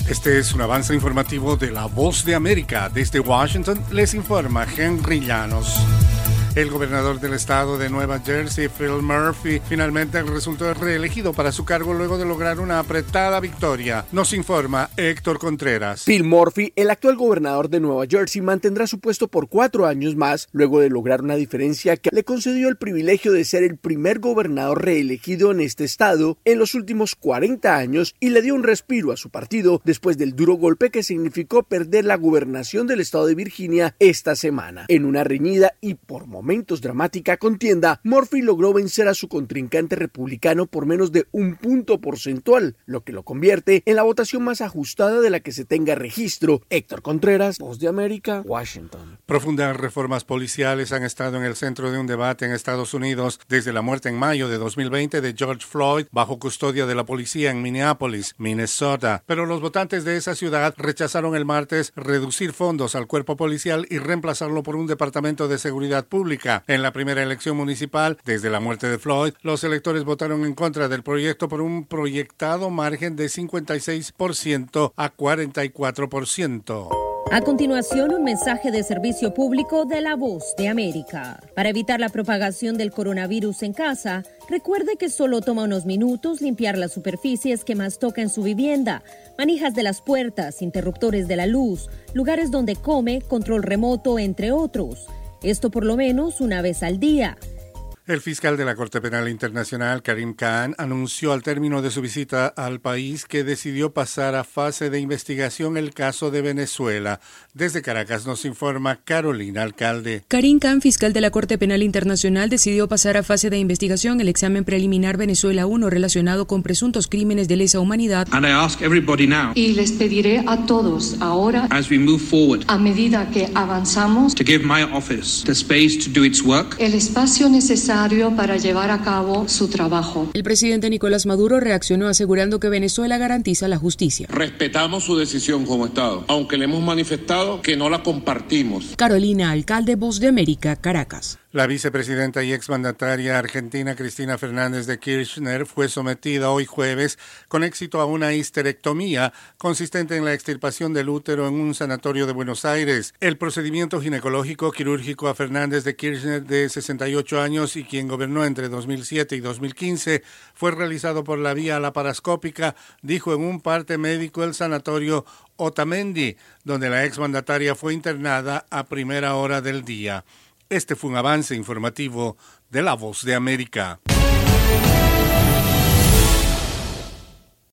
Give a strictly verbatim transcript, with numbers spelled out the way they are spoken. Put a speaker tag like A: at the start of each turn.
A: Este es un avance informativo de La Voz de América. Desde Washington les informa Henry Llanos. El gobernador del estado de Nueva Jersey, Phil Murphy, finalmente resultó reelegido para su cargo luego de lograr una apretada victoria. Nos informa Héctor Contreras.
B: Phil Murphy, el actual gobernador de Nueva Jersey, mantendrá su puesto por cuatro años más, luego de lograr una diferencia que le concedió el privilegio de ser el primer gobernador reelegido en este estado en los últimos cuarenta años y le dio un respiro a su partido después del duro golpe que significó perder la gobernación del estado de Virginia esta semana. En una reñida y por momentos dramática contienda, Murphy logró vencer a su contrincante republicano por menos de un punto porcentual, lo que lo convierte en la votación más ajustada de la que se tenga registro. Héctor Contreras, Voz de América, Washington.
A: Profundas reformas policiales han estado en el centro de un debate en Estados Unidos desde la muerte en mayo de dos mil veinte de George Floyd bajo custodia de la policía en Minneapolis, Minnesota. Pero los votantes de esa ciudad rechazaron el martes reducir fondos al cuerpo policial y reemplazarlo por un departamento de seguridad pública. En la primera elección municipal, desde la muerte de Floyd, los electores votaron en contra del proyecto por un proyectado margen de cincuenta y seis por ciento a cuarenta y cuatro por ciento.
C: A continuación, un mensaje de servicio público de La Voz de América. Para evitar la propagación del coronavirus en casa, recuerde que solo toma unos minutos limpiar las superficies que más toca en su vivienda, manijas de las puertas, interruptores de la luz, lugares donde come, control remoto, entre otros. Esto por lo menos una vez al día.
A: El fiscal de la Corte Penal Internacional, Karim Khan, anunció al término de su visita al país que decidió pasar a fase de investigación el caso de Venezuela. Desde Caracas nos informa Carolina Alcalde.
D: Karim Khan, fiscal de la Corte Penal Internacional, decidió pasar a fase de investigación el examen preliminar Venezuela uno relacionado con presuntos crímenes de lesa humanidad.
E: And I ask everybody now,
F: y les pediré a todos ahora,
E: as we move forward,
F: a medida que avanzamos,
E: to give my office the space to do its work,
F: el espacio necesario para llevar a cabo su trabajo.
D: El presidente Nicolás Maduro reaccionó asegurando que Venezuela garantiza la justicia.
G: Respetamos su decisión como Estado, aunque le hemos manifestado que no la compartimos.
D: Carolina Alcalde, Voz de América, Caracas.
A: La vicepresidenta y exmandataria argentina Cristina Fernández de Kirchner fue sometida hoy jueves con éxito a una histerectomía consistente en la extirpación del útero en un sanatorio de Buenos Aires. El procedimiento ginecológico quirúrgico a Fernández de Kirchner, de sesenta y ocho años y quien gobernó entre dos mil siete y dos mil quince, fue realizado por la vía laparoscópica, dijo en un parte médico el sanatorio Otamendi, donde la exmandataria fue internada a primera hora del día. Este fue un avance informativo de La Voz de América.